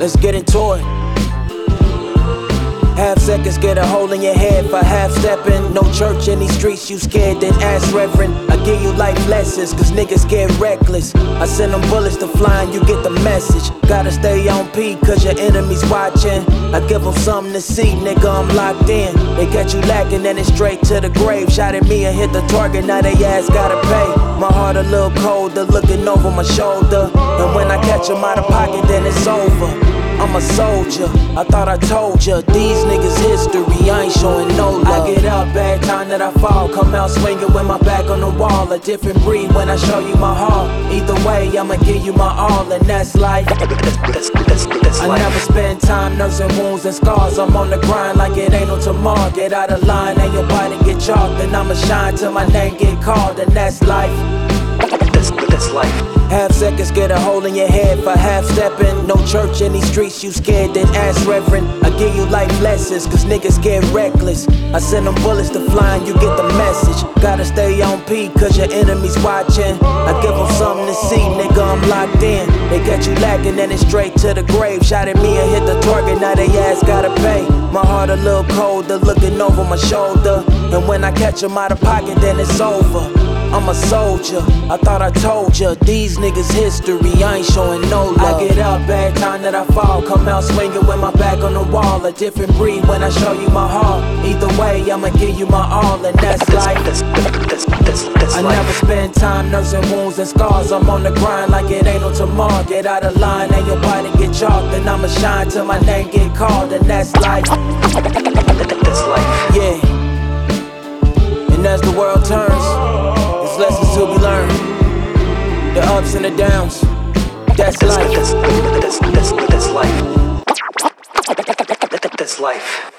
Let's get into it. Half seconds get a hole in your head for half stepping. No church in these streets, you scared, then ask Reverend. I give you life lessons, cause niggas get reckless. I send them bullets to fly and you get the message. Gotta stay on P, cause your enemies watching. I give them something to see, nigga, I'm locked in. They got you lacking, then it's straight to the grave. Shot at me and hit the target, now they ass gotta pay. My heart a little colder, looking over my shoulder. And when I catch them out of pocket, then it's over. I'm a soldier, I thought I told ya. These niggas history, I ain't showing no love. I get up every time that I fall, come out swinging with my back on the wall. A different breed when I show you my heart. Either way, I'ma give you my all, and that's life. I never spend time nursing wounds and scars. I'm on the grind like it ain't no tomorrow. Get out of line and your body get chalked, and I'ma shine till my name get called, and that's life. That's life. Half seconds get a hole in your head for half stepping. No church in these streets, you scared, then ask Reverend. I give you life lessons, cause niggas get reckless. I send them bullets to fly and you get the message. Gotta stay on P, cause your enemies watching. I give them something to see, nigga, I'm locked in. They got you lacking, then it's straight to the grave. Shot at me and hit the target, now they ass gotta pay. My heart a little colder, looking over my shoulder. And when I catch them out of pocket, then it's over. I'm a soldier, I thought I told ya. These niggas history, I ain't showing no love. I get up every time that I fall, come out swinging with my back on the wall. A different breed when I show you my heart. Either way, I'ma give you my all, and that's life. I never spend time nursing wounds and scars. I'm on the grind like it ain't no tomorrow. Get out of line and your body get chalked, and I'ma shine till my name get called, and that's life. That's life. Yeah. And as the world turns, lessons to be learned, the ups and the downs. That's life. That's life. That's life.